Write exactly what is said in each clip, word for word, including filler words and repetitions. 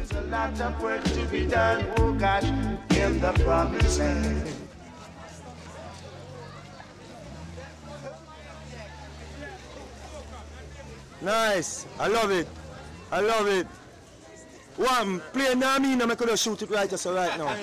There's a lot of work to be done, oh gosh, in the promised land. Nice, I love it, I love it. One, play now me, I'm gonna shoot it right just right now.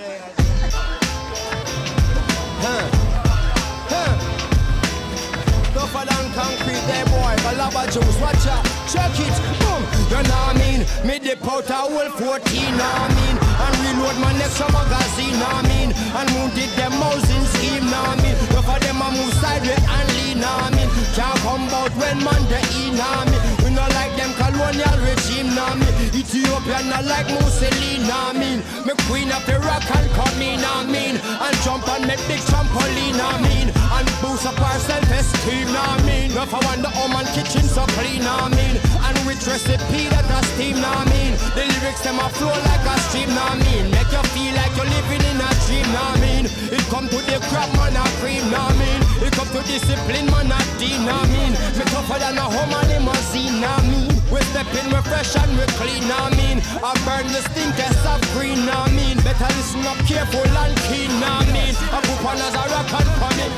Huh. Huh. Tougher than concrete, there boy, Balaba juice, watch out, check it, boom. You know what I mean? Me dip out a whole fourteen, know what I mean? And reload my next magazine, know what I mean? And moon did them housing scheme, know what I mean? Look for them a move sideways and lean, know what I mean? Can't come out when man they eat, know what I mean? We not like them colonial regime, know what I mean? Ethiopia not like Mussolini, know what I mean? Me queen of the rock and come in, know what I mean? And jump on me big trampoline, know what I mean? And boost up our self-esteem, know what I mean? If I want the home and kitchen so clean, know what I mean? And rich recipe that a steam, know what I mean? The lyrics them a flow like a stream, know what I mean? Make you feel like you're living in a dream, know what I mean? It come to the crap man a cream, know what I mean? It come to discipline man a dean, know what I mean? Me tougher than a home and limousine, know what I mean? We step in, we fresh and we clean, know what I mean? I burn the stinkers of green, know what I mean? Better listen up careful and keen, know what I mean? I put on as a rock and come in.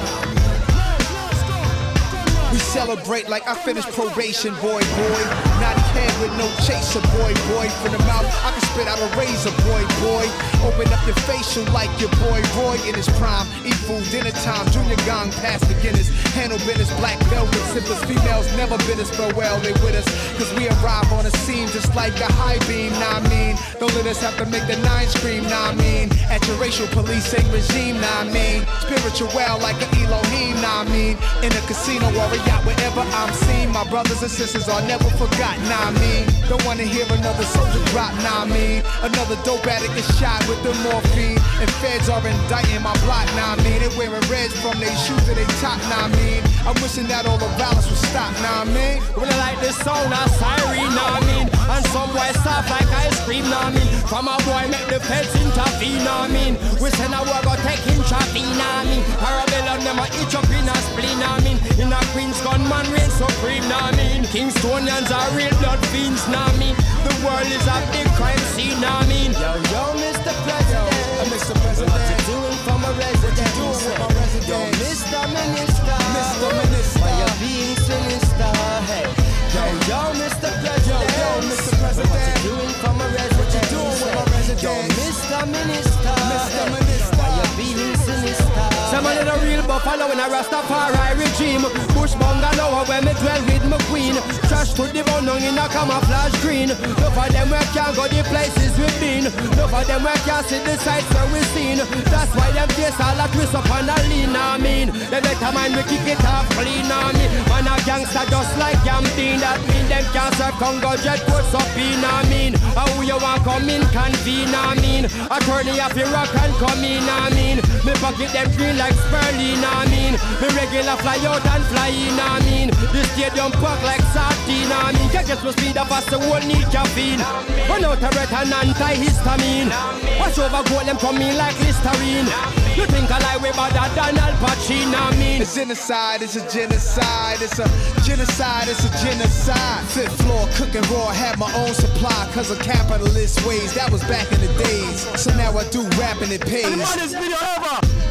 We celebrate like I finished probation, boy, boy. Not head with no chaser, boy, boy. From the mouth, I can spit out a razor, boy, boy. Open up your facial like your boy, Roy in his prime. Eat food, dinner time, junior gong, past beginners. Handle business, black velvet sippers. Females never bid us farewell, they with us. Cause we arrive on the scene just like a high beam, nah I mean. Don't let us have to make the nine scream, nah I mean. At your racial policing regime, nah I mean. Spiritual well like an Elohim, nah I mean. In a casino or a yacht, wherever I'm seen, my brothers and sisters are never forgotten, nah I mean. Don't wanna hear another soldier drop, nah I mean. Another dope addict is shot with the morphine. And feds are indicting my block, nah I mean. They wearing reds from their shoes to their top, nah I mean. I'm wishing that all the violence would stop, nah I mean. When I like this sound, a siren, nah I mean. And some boys soft like ice cream, nah I mean. From a boy make the feds intervene, nah I mean. We send a war go take him traffic, nah I mean. Parabellum them a itch up in a spleen, nah I mean. In a Queen's gunman reign supreme, nah I mean. Kingstonians are real blood fiends, nah I mean. The world is a big crime scene, nah I mean. Yo, yo, Mister President, yo, Mister President, what you doing for my residents? What you doing with my residents? Yo, Mister Minister, Mister Minister, why you being sinister? Hey, yo, yo, Mister President, yo, yo, Mister President, what you doing for my residents? What you doing with my residents? Yo, Mister Minister, Mister Minister, why you being sinister? Some of the real buffalo in a Rastafari regime. Bush bungalow where me dwell with my queen. Trash to the bone in a camouflage green. No for them where can't go the places we've been. No for them where can't see the sights where we've seen. That's why them face all that twist up on a lean, I mean. They better mind we kick it off clean, I mean. Man a gangster just like Gambin. That mean them can't serve Congo jet puts up in, I mean. How you want come in convene, I mean. Attorney of the rock and come in, I mean. Me pocket them green like Sperling, I mean. Me regular fly out and fly in, I mean. The stadium pack like sardine, I mean. Can't get no speed up as the whole need caffeine. Run out a red and anti-histamine. Watch over goal them coming like Listerine. You think I lie way better than Al Pacino, I mean. It's genocide, it's a genocide. It's a genocide, it's a genocide. Fifth floor, cooking raw, had my own supply. Cause of capitalist ways, that was back in the days. So now I do rap and it pays. The baddest video ever.